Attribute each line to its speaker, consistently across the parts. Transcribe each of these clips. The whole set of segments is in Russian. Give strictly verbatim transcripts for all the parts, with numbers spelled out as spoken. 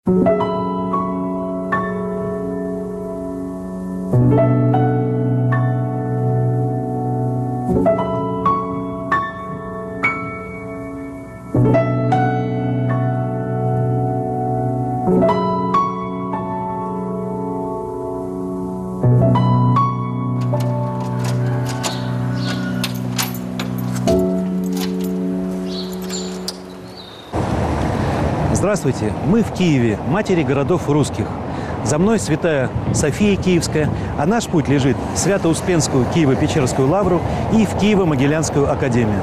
Speaker 1: Здравствуйте! Мы в Киеве, матери городов русских. За мной святая София Киевская, а наш путь лежит в Свято-Успенскую Киево-Печерскую лавру и в Киево-Могилянскую академию.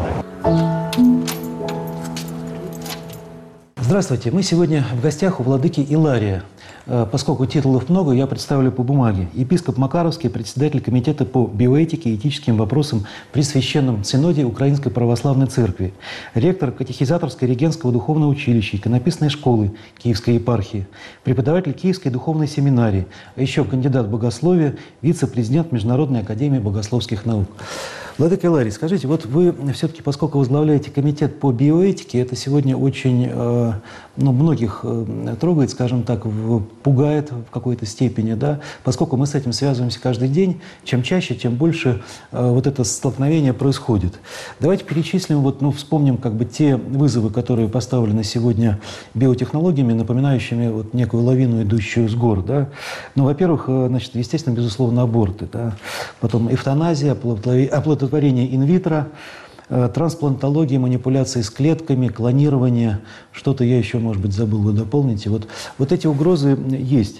Speaker 1: Здравствуйте! Мы сегодня в гостях у владыки Илария. Поскольку титулов много, я представлю по бумаге. Епископ Макаровский, председатель комитета по биоэтике и этическим вопросам при Священном Синоде Украинской Православной Церкви, ректор Катехизаторского регенского духовного училища, иконописной школы Киевской епархии, преподаватель Киевской духовной семинарии, а еще кандидат богословия, вице-президент Международной академии богословских наук. Владыка Иларий, скажите, вот вы все-таки, поскольку возглавляете комитет по биоэтике, это сегодня очень, э, ну, многих э, трогает, скажем так, в, пугает в какой-то степени, да, поскольку мы с этим связываемся каждый день, чем чаще, тем больше э, вот это столкновение происходит. Давайте перечислим, вот, ну, вспомним как бы те вызовы, которые поставлены сегодня биотехнологиями, напоминающими вот некую лавину, идущую с гор, да. Ну, во-первых, э, значит, естественно, безусловно, аборты, да, потом эвтаназия, оплодотворение творение инвитро, э, трансплантология, манипуляции с клетками, клонирование, что-то я еще, может быть, забыл, вы дополните. Вот, вот эти угрозы есть.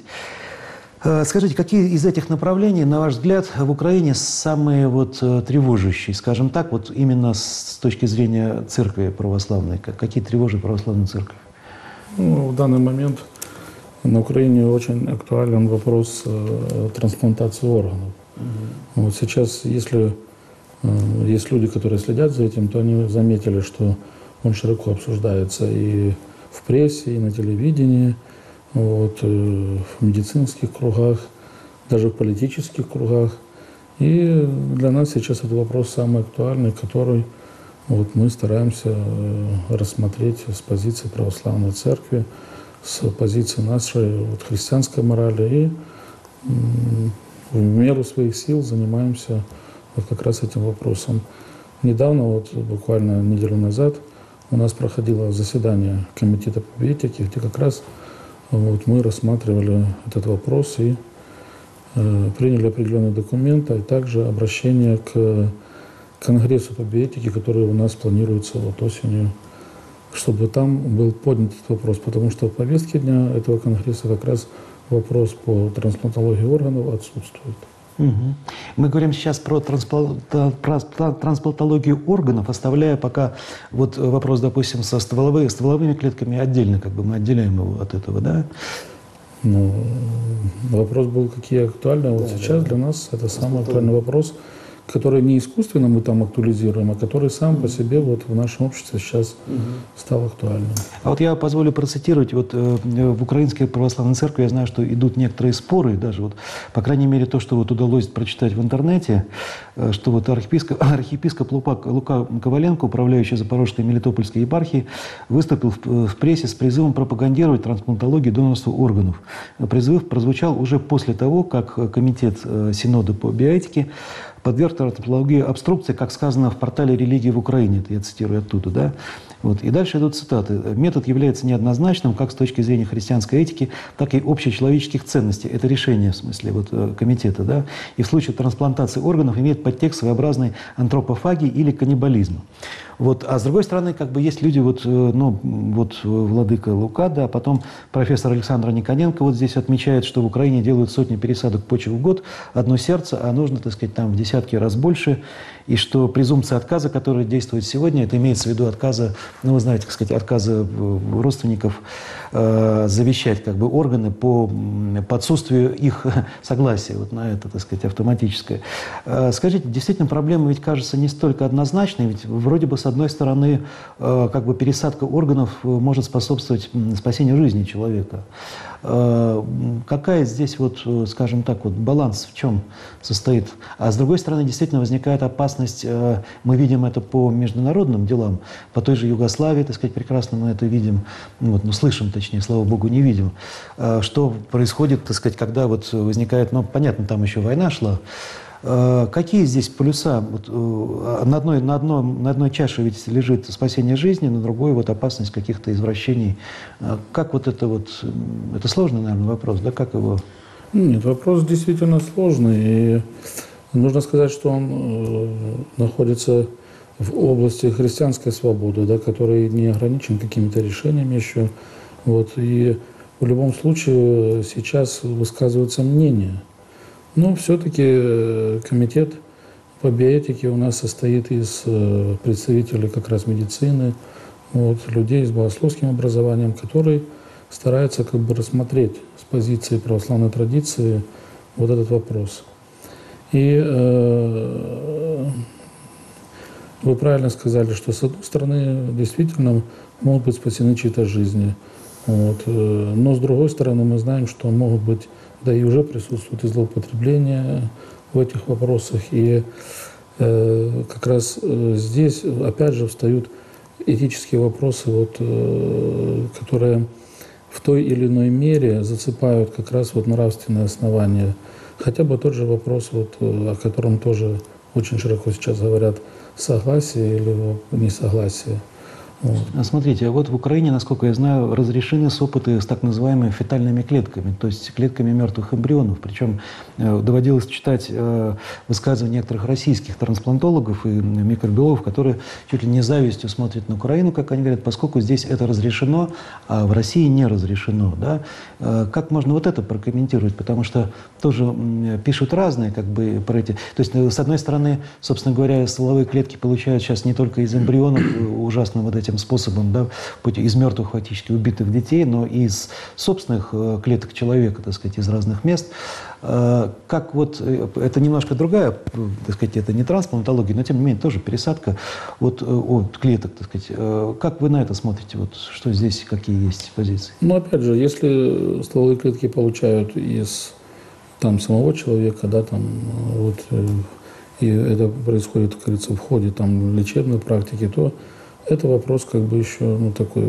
Speaker 1: Э, скажите, какие из этих направлений, на ваш взгляд, в Украине самые вот, э, тревожащие, скажем так, вот именно с точки зрения церкви православной? Какие тревожат православную церковь?
Speaker 2: Ну, в данный момент на Украине очень актуален вопрос э, трансплантации органов. Mm-hmm. Вот сейчас, если есть люди, которые следят за этим, то они заметили, что он широко обсуждается и в прессе, и на телевидении, вот, в медицинских кругах, даже в политических кругах. И для нас сейчас это вопрос самый актуальный, который вот, мы стараемся рассмотреть с позиции православной церкви, с позиции нашей вот, христианской морали. И в меру своих сил занимаемся вот как раз этим вопросом. Недавно, вот буквально неделю назад, у нас проходило заседание комитета по биоэтике, где как раз вот, мы рассматривали этот вопрос и э, приняли определенные документы, а также обращение к конгрессу по биоэтике, который у нас планируется вот осенью, чтобы там был поднят этот вопрос, потому что в повестке дня этого конгресса как раз вопрос по трансплантологии органов отсутствует.
Speaker 1: Угу. Мы говорим сейчас про, трансплан... про трансплантологию органов, оставляя пока вот вопрос, допустим, со стволовыми, стволовыми клетками отдельно, как бы мы отделяем его от этого, да?
Speaker 2: Ну, вопрос был, какие актуальны. Вот да, сейчас да, для нас это самый актуальный вопрос, который не искусственно мы там актуализируем, а который сам по себе вот в нашем обществе сейчас угу. стал актуальным. А вот я позволю процитировать, вот э, в Украинской Православной Церкви я знаю, что идут некоторые споры, даже вот, по крайней мере, то, что вот удалось прочитать в интернете, э, что вот архиепископ, архиепископ Лука, Лука Коваленко, управляющий Запорожской и Мелитопольской епархией, выступил в, в прессе с призывом пропагандировать трансплантологию и донорство органов. Призыв прозвучал уже после того, как комитет э, Синода по биоэтике подверг трансплантологии обструкции, как сказано в портале «Религии в Украине». Это я цитирую оттуда, да? Вот. И дальше идут цитаты. «Метод является неоднозначным как с точки зрения христианской этики, так и общечеловеческих ценностей». Это решение, в смысле, вот, комитета, да? И в случае трансплантации органов имеет подтекст своеобразной антропофагии или каннибализма. Вот. А с другой стороны, как бы есть люди, вот, ну, вот владыка Лука, да, потом профессор Александр Никоненко вот здесь отмечает, что в Украине делают сотни пересадок почек в год, одно сердце, а нужно, так сказать, там в десятки раз больше, и что презумпция отказа, которая действует сегодня, это имеется в виду отказа, ну, вы знаете, так сказать, отказа родственников э, завещать как бы органы по, по отсутствию их согласия вот на это, так сказать, автоматическое. Э, скажите, действительно, проблема ведь кажется не столько однозначной, ведь вроде бы с одной стороны, э, как бы пересадка органов может способствовать спасению жизни человека.
Speaker 1: Какая здесь, вот, скажем так, вот, баланс в чем состоит? А с другой стороны, действительно возникает опасность, мы видим это по международным делам, по той же Югославии, так сказать, прекрасно мы это видим, вот, ну, слышим, точнее, слава богу, не видим, что происходит, так сказать, когда вот возникает, ну, понятно, там еще война шла. Какие здесь полюса? Вот, на, одной, на, одном, на одной чаше ведь лежит спасение жизни, на другой вот опасность каких-то извращений. Как вот это вот, это сложный, наверное, вопрос, да, как его?
Speaker 2: Нет, вопрос действительно сложный, и нужно сказать, что он находится в области христианской свободы, да, который не ограничен какими-то решениями еще. Вот, и в любом случае сейчас высказываются мнения. Но все-таки комитет по биоэтике у нас состоит из представителей как раз медицины, вот, людей с богословским образованием, которые стараются как бы рассмотреть с позиции православной традиции вот этот вопрос. И э, вы правильно сказали, что с одной стороны действительно могут быть спасены чьи-то жизни, вот, э, но с другой стороны мы знаем, что могут быть, да и уже присутствует и злоупотребление в этих вопросах. И э, как раз э, здесь опять же встают этические вопросы, вот, э, которые в той или иной мере зацепают как раз вот нравственные основания. Хотя бы тот же вопрос, вот, о котором тоже очень широко сейчас говорят, согласие или несогласие. Вот.
Speaker 1: Смотрите, а вот в Украине, насколько я знаю, разрешены опыты с так называемыми фетальными клетками, то есть клетками мертвых эмбрионов. Причем э, доводилось читать э, высказывания некоторых российских трансплантологов и микробиологов, которые чуть ли не завистью смотрят на Украину, как они говорят, поскольку здесь это разрешено, а в России не разрешено. Да? Э, как можно вот это прокомментировать? Потому что тоже э, пишут разные как бы про эти... То есть, э, с одной стороны, собственно говоря, стволовые клетки получают сейчас не только из эмбрионов, ужасным вот этим способом, да, из мертвых фактически убитых детей, но и из собственных клеток человека, так сказать, из разных мест. Как вот, это немножко другая, так сказать, это не трансплантология, но тем не менее тоже пересадка от, от клеток, так сказать. Как вы на это смотрите? Вот что здесь, какие есть позиции?
Speaker 2: Ну, опять же, если стволовые клетки получают из там самого человека, да, там, вот, и это происходит, как говорится, в ходе там лечебной практики, то это вопрос как бы еще, ну, такой,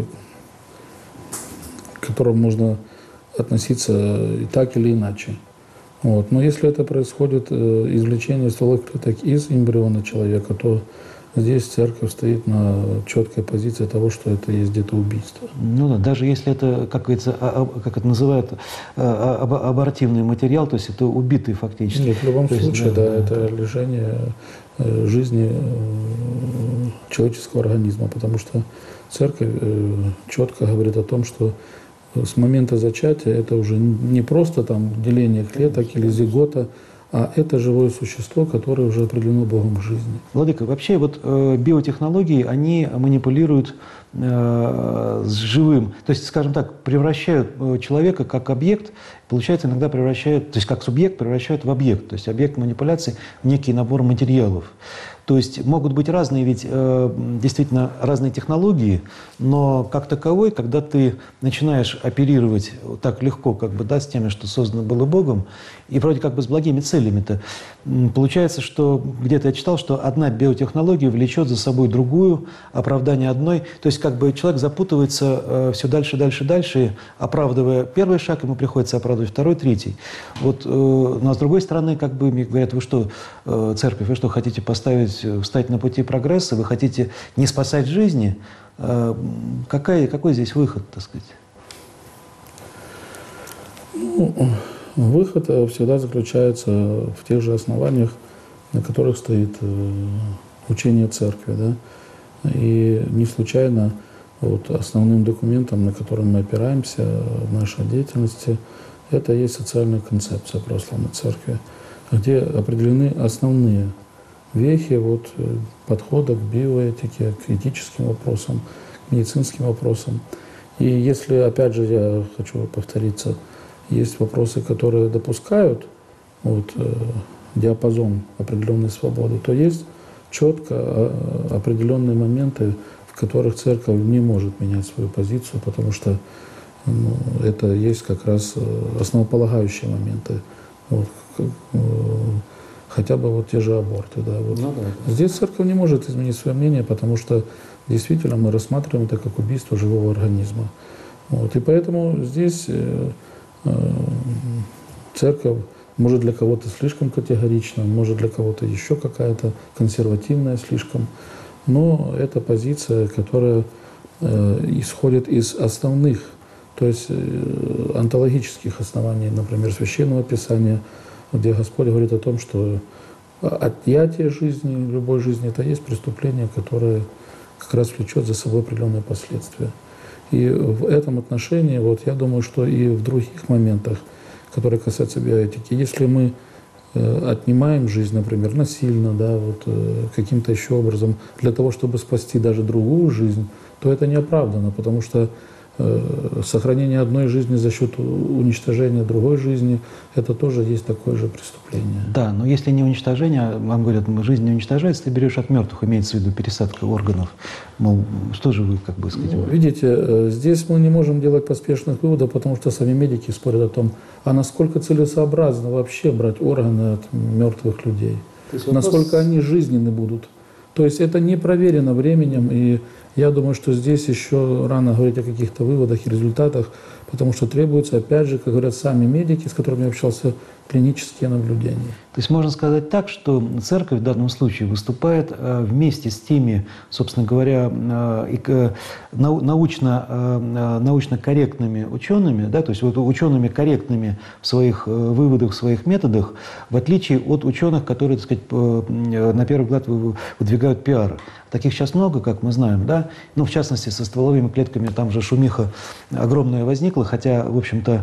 Speaker 2: к которому можно относиться и так или иначе. Вот. Но если это происходит э, извлечение стволовых клеток из эмбриона человека, то здесь церковь стоит на четкой позиции того, что это есть где-то убийство.
Speaker 1: Ну да, даже если это, как говорится, а, а, как это называют, а, а, абортивный материал, то есть это убитый фактически.
Speaker 2: Нет, в любом
Speaker 1: то
Speaker 2: случае,
Speaker 1: есть,
Speaker 2: да,
Speaker 1: да,
Speaker 2: это лишение э, жизни э, человеческого организма, потому что церковь э, четко говорит о том, что с момента зачатия это уже не просто там деление клеток или зигота, а это живое существо, которое уже определено Богом к жизни.
Speaker 1: Владыка, вообще вот э, биотехнологии, они манипулируют э, с живым, то есть, скажем так, превращают э, человека как объект, получается, иногда превращают, то есть как субъект превращают в объект, то есть объект манипуляции в некий набор материалов. То есть могут быть разные, ведь э, действительно разные технологии, но как таковой, когда ты начинаешь оперировать так легко, как бы, да, с теми, что создано было Богом, и вроде как бы с благими целями-то, получается, что где-то я читал, что одна биотехнология влечет за собой другую, оправдание одной, то есть как бы человек запутывается э, все дальше, дальше, дальше, оправдывая первый шаг, ему приходится оправдывать второй, третий. Вот, э, но с другой стороны, как бы мне говорят, вы что, э, церковь, вы что, хотите поставить встать на пути прогресса, вы хотите не спасать жизни, какая, какой здесь выход, так сказать?
Speaker 2: Ну, выход всегда заключается в тех же основаниях, на которых стоит учение церкви. Да? И не случайно вот, основным документом, на который мы опираемся в нашей деятельности, это есть социальная концепция православной церкви, где определены основные вехи вот, подхода к биоэтике, к этическим вопросам, к медицинским вопросам. И если, опять же, я хочу повториться, есть вопросы, которые допускают вот, диапазон определенной свободы, то есть четко определенные моменты, в которых церковь не может менять свою позицию, потому что ну, это есть как раз основополагающие моменты. Вот, хотя бы вот те же аборты. Да, вот.
Speaker 1: Ну, да.
Speaker 2: Здесь церковь не может изменить свое мнение, потому что действительно мы рассматриваем это как убийство живого организма. Вот. И поэтому здесь э, э, церковь может для кого-то слишком категорична, может для кого-то еще какая-то консервативная слишком, но это позиция, которая э, исходит из основных, то есть э, онтологических оснований, например, Священного Писания, где Господь говорит о том, что отъятие жизни, любой жизни, это есть преступление, которое как раз влечет за собой определенные последствия. И в этом отношении, вот я думаю, что и в других моментах, которые касаются биоэтики, если мы э, отнимаем жизнь, например, насильно, да, вот, э, каким-то еще образом, для того, чтобы спасти даже другую жизнь, то это неоправданно, потому что сохранение одной жизни за счет уничтожения другой жизни, это тоже есть такое же преступление.
Speaker 1: Да, но если не уничтожение, вам говорят, жизнь не уничтожается, ты берешь от мертвых, имеется в виду пересадка органов. Мол, что же вы, как бы сказать?
Speaker 2: Ну, видите, здесь мы не можем делать поспешных выводов, потому что сами медики спорят о том, а насколько целесообразно вообще брать органы от мертвых людей, вопрос... насколько они жизненны будут. То есть это не проверено временем, и я думаю, что здесь еще рано говорить о каких-то выводах и результатах, потому что требуется, опять же, как говорят сами медики, с которыми я общался, клинические наблюдения.
Speaker 1: То есть можно сказать так, что церковь в данном случае выступает вместе с теми, собственно говоря, научно, научно корректными учеными, да, то есть вот учеными корректными в своих выводах, в своих методах, в отличие от ученых, которые, так сказать, на первый взгляд выдвигают пиар. Таких сейчас много, как мы знаем, да, ну, в частности, со стволовыми клетками там же шумиха огромная возникла, хотя, в общем-то,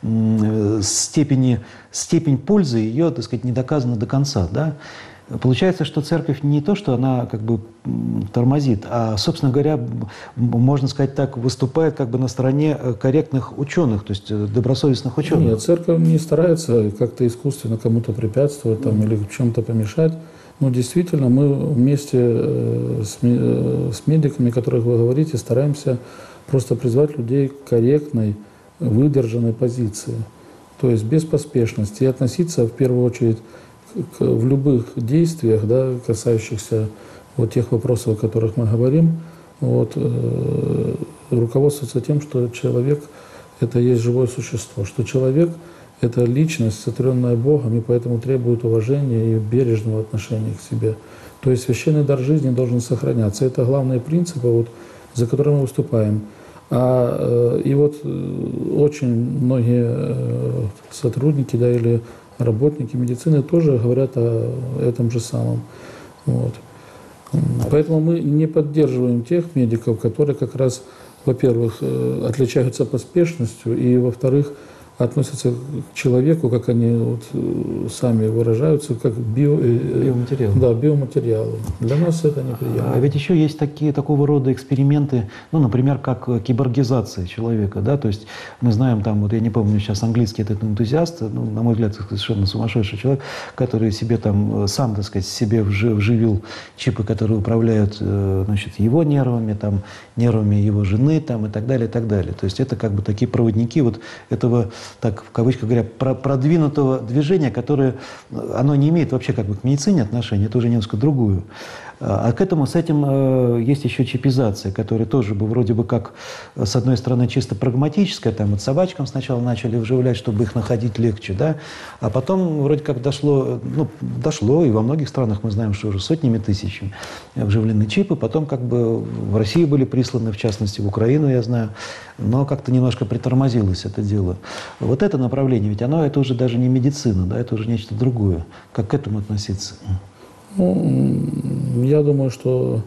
Speaker 1: степени, степень пользы ее, так сказать, не доказана до конца, да. Получается, что церковь не то, что она как бы тормозит, а, собственно говоря, можно сказать так, выступает как бы на стороне корректных ученых, то есть добросовестных ученых.
Speaker 2: Нет, церковь не старается как-то искусственно кому-то препятствовать там, или в чем-то помешать. Но действительно, мы вместе с, с медиками, о которых вы говорите, стараемся просто призвать людей к корректной, выдержанной позиции. То есть без поспешности. И относиться в первую очередь к, в любых действиях, да, касающихся вот тех вопросов, о которых мы говорим, вот, э, руководствоваться тем, что человек – это есть живое существо, что человек – это личность, сотворенная Богом, и поэтому требует уважения и бережного отношения к себе. То есть священный дар жизни должен сохраняться. Это главные принципы, вот, за которые мы выступаем. А, и вот очень многие сотрудники, да, или работники медицины тоже говорят о этом же самом. Вот. Поэтому мы не поддерживаем тех медиков, которые как раз, во-первых, отличаются поспешностью, и, во-вторых, относятся к человеку, как они вот сами выражаются, как био,
Speaker 1: биоматериал.
Speaker 2: Да, биоматериалы. Для нас это неприемлемо.
Speaker 1: А ведь еще есть такие, такого рода эксперименты, ну, например, как киборгизация человека, да, то есть мы знаем там, вот я не помню сейчас английский этот энтузиаст, ну, на мой взгляд, совершенно сумасшедший человек, который себе там сам, так сказать, себе вживил чипы, которые управляют, значит, его нервами, там, нервами его жены, там, и так далее, и так далее. То есть это как бы такие проводники вот этого, так, в кавычках говоря, продвинутого движения, которое, оно не имеет вообще как бы к медицине отношения, это уже немножко другую. А к этому, с этим э, есть еще чипизация, которая тоже бы вроде бы как, с одной стороны, чисто прагматическая, там вот собачкам сначала начали вживлять, чтобы их находить легче, да, а потом вроде как дошло, ну, дошло, и во многих странах мы знаем, что уже сотнями тысяч вживлены чипы, потом как бы в Россию были присланы, в частности, в Украину, я знаю, но как-то немножко притормозилось это дело. Вот это направление, ведь оно, это уже даже не медицина, да, это уже нечто другое. Как к этому относиться?
Speaker 2: Ну, я думаю, что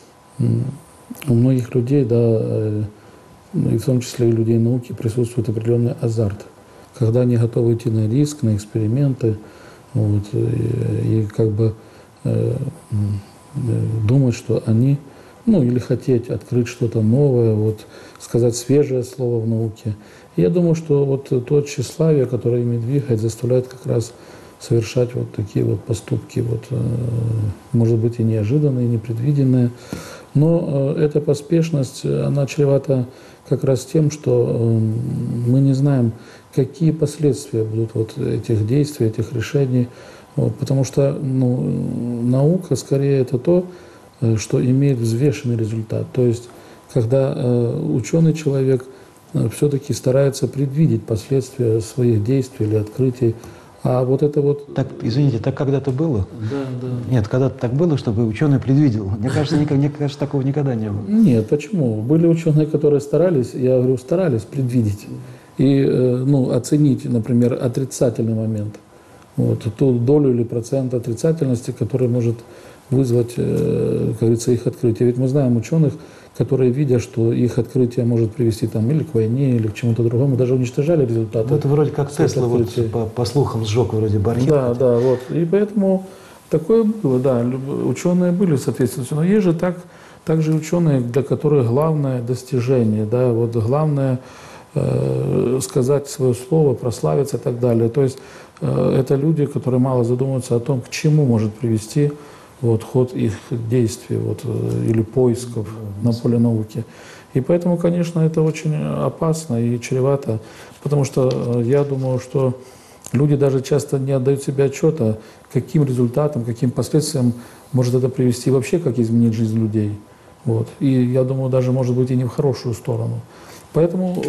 Speaker 2: у многих людей, да, и в том числе и людей науки, присутствует определенный азарт, когда они готовы идти на риск, на эксперименты, вот, и, и как бы э, думать, что они, ну, или хотеть открыть что-то новое, вот, сказать свежее слово в науке. И я думаю, что вот то тщеславие, которое ими двигает, заставляет как раз совершать вот такие вот поступки, вот, может быть, и неожиданные, и непредвиденные. Но эта поспешность, она чревата как раз тем, что мы не знаем, какие последствия будут вот этих действий, этих решений. Вот, потому что ну, наука скорее это то, что имеет взвешенный результат. То есть, когда ученый человек все-таки старается предвидеть последствия своих действий или открытий. А вот это вот...
Speaker 1: Так, извините, так когда-то было?
Speaker 2: Да, да.
Speaker 1: Нет, когда-то так было, чтобы ученый предвидел. Мне кажется, никак, мне кажется, такого никогда не было.
Speaker 2: Нет, почему? Были ученые, которые старались, я говорю, старались предвидеть и ну, оценить, например, отрицательный момент. Вот, ту долю или процент отрицательности, который может вызвать, как говорится, их открытие. Ведь мы знаем ученых, которые, видя, что их открытие может привести там, или к войне, или к чему-то другому, даже уничтожали результаты.
Speaker 1: Ну, это вроде как Тесла, вот, по, по слухам, сжег вроде бархат.
Speaker 2: Да, да, вот. И поэтому такое было, да, ученые были, соответственно. Но есть же так, также ученые, для которых главное достижение, да, вот главное э, сказать свое слово, прославиться и так далее. То есть э, это люди, которые мало задумываются о том, к чему может привести вот, ход их действий вот, или поисков на поле науки. И поэтому, конечно, это очень опасно и чревато, потому что я думаю, что люди даже часто не отдают себе отчета, каким результатом, каким последствиям может это привести вообще, как изменить жизнь людей. Вот. И я думаю, даже, может быть, и не в хорошую сторону. Поэтому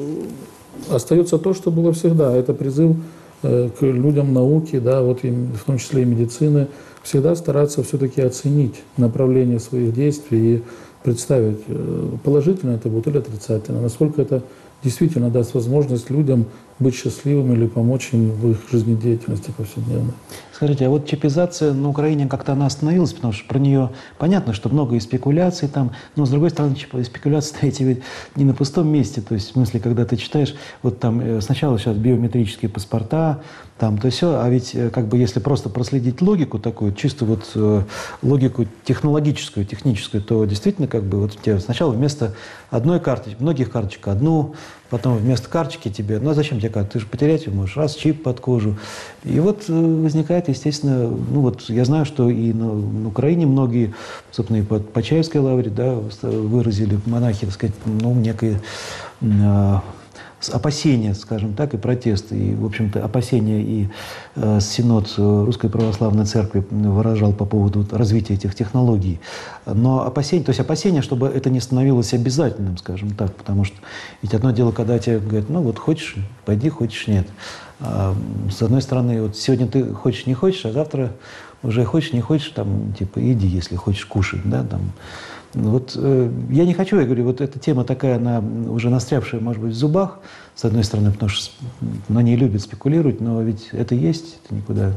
Speaker 2: остается то, что было всегда. Это призыв к людям науки, да, вот, в том числе и медицины, всегда стараться все-таки оценить направление своих действий и представить, положительно это будет или отрицательно, насколько это действительно даст возможность людям быть счастливыми или помочь им в их жизнедеятельности повседневной.
Speaker 1: Скажите, а вот чипизация на Украине как-то она остановилась, потому что про нее понятно, что много и спекуляций там, но с другой стороны, спекуляции эти ведь не на пустом месте, то есть в смысле, когда ты читаешь, вот там сначала сейчас биометрические паспорта, там то все, а ведь как бы если просто проследить логику такую, чисто вот э, логику технологическую, техническую, то действительно как бы вот тебе сначала вместо одной карточки, многих карточек одну, потом вместо карточки тебе, ну а зачем тебе карточка, ты же потерять ее можешь, раз чип под кожу. И вот э, возникает, естественно, ну вот я знаю, что и на, на Украине многие, собственно, и под Почаевской лавре, да, выразили монахи, так сказать, ну, некое э, опасения, скажем так, и протесты, и, в общем-то, опасения и э, Синод Русской Православной Церкви выражал по поводу развития этих технологий. Но опасения, то есть опасения, чтобы это не становилось обязательным, скажем так, потому что ведь одно дело, когда тебе говорят, ну вот хочешь, пойди, хочешь, нет. А, с одной стороны, вот сегодня ты хочешь, не хочешь, а завтра уже хочешь, не хочешь, там, типа, иди, если хочешь кушать, да, там. Вот э, я не хочу, я говорю, вот эта тема такая, она уже настрявшая, может быть, в зубах, с одной стороны, потому что на ней любят спекулировать, но ведь это есть, это никуда.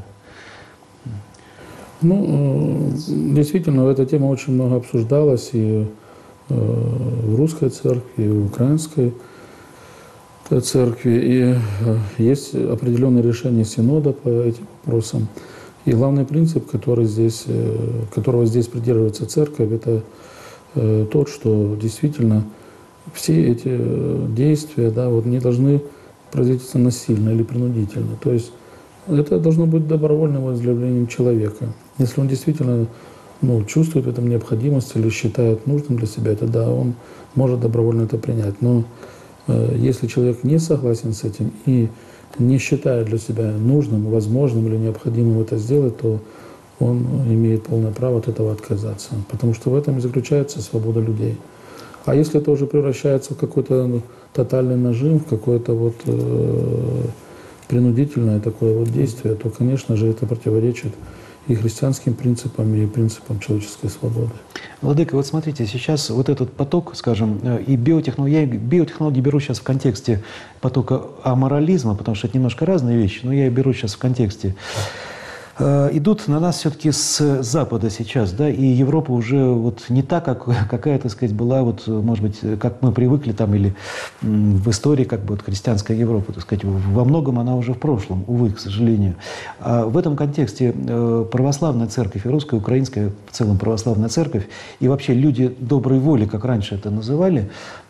Speaker 2: Ну, действительно, эта тема очень много обсуждалась и э, в русской церкви, и в украинской церкви, и э, есть определенные решения Синода по этим вопросам. И главный принцип, который здесь, э, которого здесь придерживается церковь, это тот, что действительно все эти действия, да, вот, не должны производиться насильно или принудительно. То есть это должно быть добровольным возглавлением человека. Если он действительно ну, чувствует в этом необходимость или считает нужным для себя, это да, он может добровольно это принять. Но э, если человек не согласен с этим и не считает для себя нужным, возможным или необходимым это сделать, то он имеет полное право от этого отказаться. Потому что в этом и заключается свобода людей. А если это уже превращается в какой-то ну, тотальный нажим, в какое-то вот э, принудительное такое вот действие, то, конечно же, это противоречит и христианским принципам, и принципам человеческой свободы.
Speaker 1: Владыка, вот смотрите, сейчас вот этот поток, скажем, и биотехнологии, я биотехнологии беру сейчас в контексте потока аморализма, потому что это немножко разные вещи, но я беру сейчас в контексте. Идут на нас все-таки с Запада сейчас, да, и Европа уже вот не та, как, какая, так сказать, была, вот, может быть, как мы привыкли там, или в истории, как бы, вот, христианская Европа, так сказать, во многом она уже в прошлом, увы, к сожалению. А в этом контексте православная церковь, и русская, украинская, в целом православная церковь, и вообще люди доброй воли, как раньше это называли,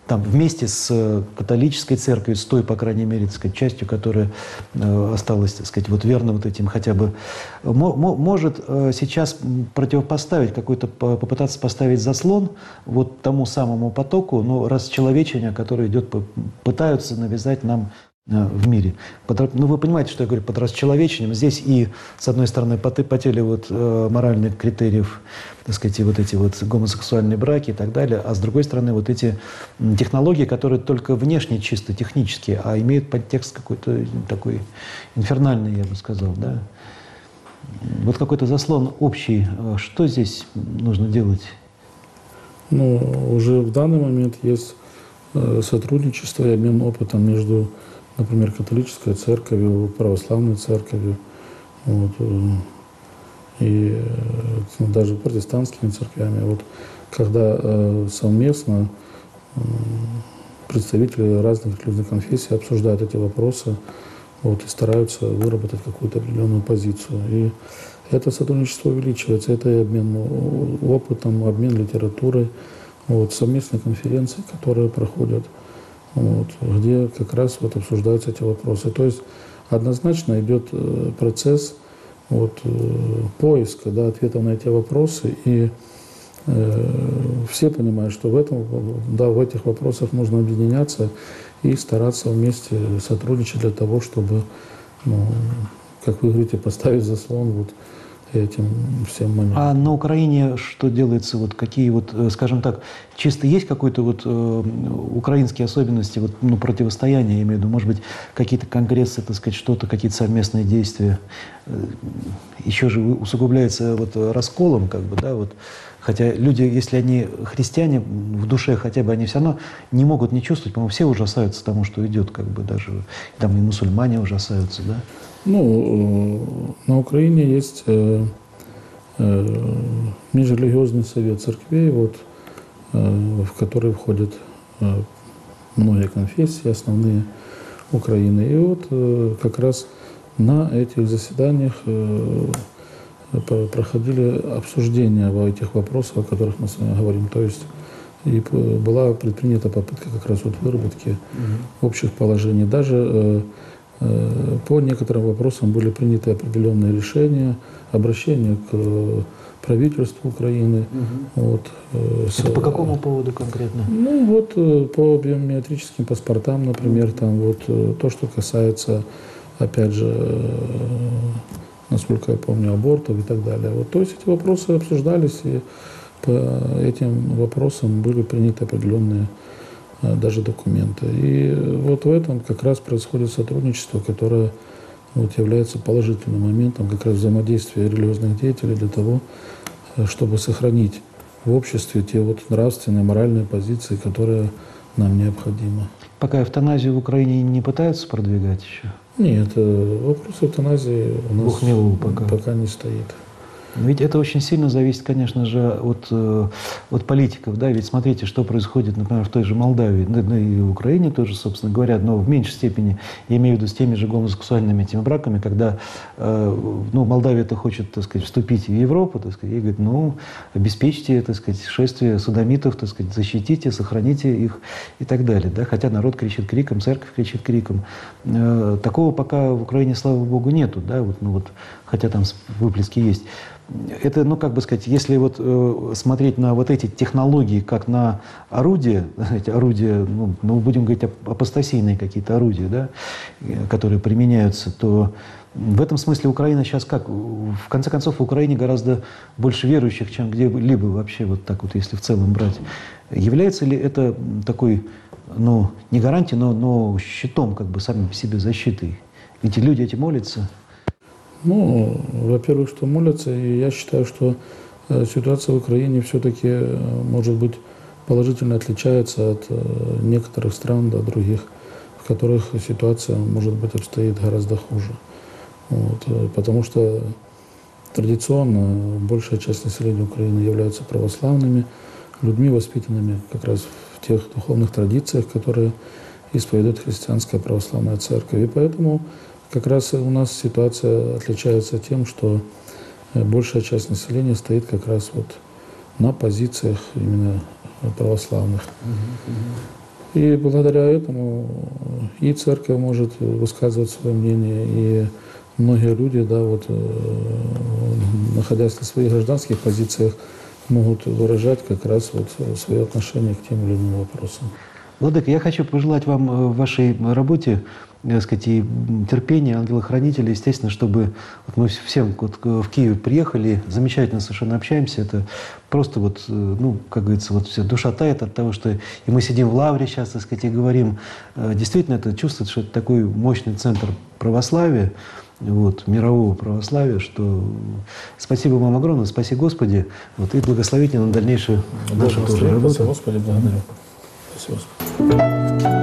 Speaker 1: там вместе с католической церковью, с той, по крайней мере, так сказать, частью, которая э, осталась, так сказать, вот верна вот этим хотя бы, мо может э, сейчас противопоставить какой-то, попытаться поставить заслон вот тому самому потоку, ну, расчеловечения, которое идет, пытаются навязать нам в мире. Под, ну, вы понимаете, что я говорю под расчеловечением. Здесь и, с одной стороны, по, по теле вот, э, моральных критериев, так сказать, и вот эти вот гомосексуальные браки и так далее, а с другой стороны, вот эти технологии, которые только внешне чисто технические, а имеют подтекст какой-то такой инфернальный, я бы сказал, да. Вот какой-то заслон общий. Что здесь нужно делать?
Speaker 2: Ну, уже в данный момент есть сотрудничество и обмен опытом между, например, католической церковью, православной церковью, вот, и ну, даже протестантскими церквями. Вот, когда э, совместно э, представители разных религиозных конфессий обсуждают эти вопросы, вот, и стараются выработать какую-то определенную позицию. И это сотрудничество увеличивается, это и обмен опытом, обмен литературой, вот, совместные конференции, которые проходят, вот, где как раз вот обсуждаются эти вопросы. То есть однозначно идет процесс вот, поиска, да, ответов на эти вопросы, и э, все понимают, что в, этом, да, в этих вопросах нужно объединяться и стараться вместе сотрудничать для того, чтобы, ну, как вы говорите, поставить заслон вот этим всем моментам.
Speaker 1: А на Украине что делается? Вот какие вот, скажем так, чисто есть какой-то вот э, украинские особенности, вот, ну, противостояния, я имею в виду, может быть, какие-то конгрессы, так сказать, что-то, какие-то совместные действия, еще же усугубляется вот расколом, как бы, да, вот. Хотя люди, если они христиане в душе хотя бы, они все равно не могут не чувствовать, по-моему, все ужасаются тому, что идет, как бы даже там и мусульмане ужасаются, да?
Speaker 2: Ну, на Украине есть э, э, межрелигиозный совет церквей, вот, э, в который входят э, многие конфессии, основные Украины. И вот э, как раз на этих заседаниях э, проходили обсуждения в этих вопросах, о которых мы с вами говорим. То есть и была предпринята попытка как раз вот выработки mm-hmm. общих положений. Даже э, э, по некоторым вопросам были приняты определенные решения, обращения к правительству Украины.
Speaker 1: Mm-hmm.
Speaker 2: Вот, э,
Speaker 1: Это
Speaker 2: с,
Speaker 1: по какому поводу конкретно?
Speaker 2: Ну вот э, по биометрическим паспортам, например, mm-hmm. там вот э, то, что касается, опять же, э, насколько я помню, абортов и так далее. Вот, то есть эти вопросы обсуждались, и по этим вопросам были приняты определенные а, даже документы. И вот в этом как раз происходит сотрудничество, которое вот, является положительным моментом как раз взаимодействия религиозных деятелей для того, чтобы сохранить в обществе те вот нравственные, моральные позиции, которые нам необходимы.
Speaker 1: Пока эвтаназию в Украине не пытаются продвигать еще?
Speaker 2: Нет, вопрос эвтаназии у нас пока. пока не стоит.
Speaker 1: Но ведь это очень сильно зависит, конечно же, от, от политиков. Да? Ведь смотрите, что происходит, например, в той же Молдавии, да, да и в Украине тоже, собственно говоря, но в меньшей степени, я имею в виду с теми же гомосексуальными этими браками, когда э, ну, Молдавия-то хочет, так сказать, вступить в Европу, так сказать, и говорит, ну, обеспечьте, так сказать, шествие содомитов, так сказать, защитите, сохраните их и так далее. Да? Хотя народ кричит криком, церковь кричит криком. Э, такого пока в Украине, слава богу, нету, да? Вот, ну, вот, хотя там выплески есть. Это, ну, как бы сказать, если вот э, смотреть на вот эти технологии как на орудия, эти орудия, ну, ну, будем говорить, апостасийные какие-то орудия, да, которые применяются, то в этом смысле Украина сейчас как? В конце концов, в Украине гораздо больше верующих, чем где-либо вообще, вот так вот, если в целом брать. Является ли это такой, ну, не гарантией, но, но щитом, как бы, самим по себе защитой? Ведь люди эти молятся.
Speaker 2: Ну, во-первых, что молятся, и я считаю, что э, ситуация в Украине все-таки, э, может быть, положительно отличается от э, некоторых стран, да, других, в которых ситуация, может быть, обстоит гораздо хуже. Вот, э, потому что традиционно большая часть населения Украины являются православными, людьми, воспитанными как раз в тех духовных традициях, которые исповедует христианская православная церковь. И поэтому как раз у нас ситуация отличается тем, что большая часть населения стоит как раз вот на позициях именно православных. И благодаря этому и церковь может высказывать свое мнение, и многие люди, да, вот, находясь на своих гражданских позициях, могут выражать как раз вот свое отношение к тем или иным вопросам.
Speaker 1: Владыка, я хочу пожелать вам в вашей работе, так сказать, и терпения, ангела-хранителя, естественно, чтобы вот мы всем вот в Киев приехали, замечательно совершенно общаемся, это просто вот, ну, как говорится, вот вся душа тает от того, что и мы сидим в Лавре сейчас, так сказать, и говорим, действительно это чувствует, что это такой мощный центр православия, вот, мирового православия, что спасибо вам огромное, спаси Господи, вот, и благословите на дальнейшую нашу тоже работу.
Speaker 2: Спасибо Господи, благодарю. Спасибо Господи.